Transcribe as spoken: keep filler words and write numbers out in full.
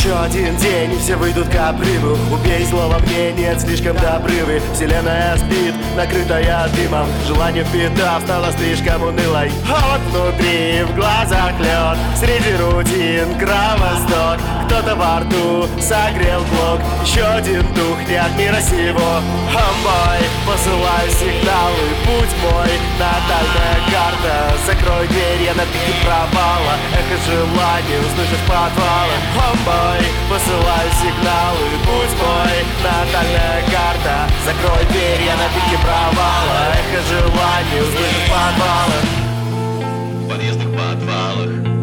Еще один день и все выйдут к обрыву. Убей злого, мне нет слишком добрывы. Вселенная спит, накрытая дымом. Желание впитав стало слишком унылой. А вот внутри, в глазах лед. Среди рутин кровосток. Кто-то во рту согрел блок. Еще один дух не от мира сего. Амбой, посылаю сигналы. Путь мой, натальная карта. Закрой дверь, я на пике провала. Эхо желаний услышишь в подвалах. Амбой, посылаю сигналы. Путь мой, натальная карта. Закрой дверь, я на пике провала. Эхо желаний услышишь в подвалах. В подъездных подвалах.